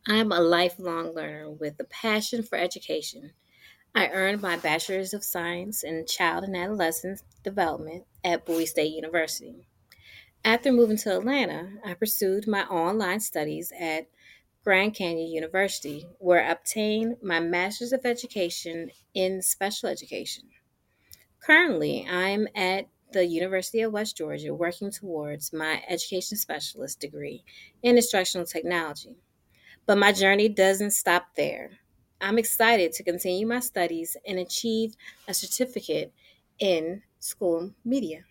I'm a lifelong learner with a passion for education. I earned my Bachelor's of Science in Child and Adolescent Development at Bowie State University. After moving to Atlanta, I pursued my online studies at Grand Canyon University, where I obtained my Master's of Education in Special Education. Currently, I'm at the University of West Georgia working towards my Education Specialist degree in Instructional Technology. But my journey doesn't stop there. I'm excited to continue my studies and achieve a certificate in school media.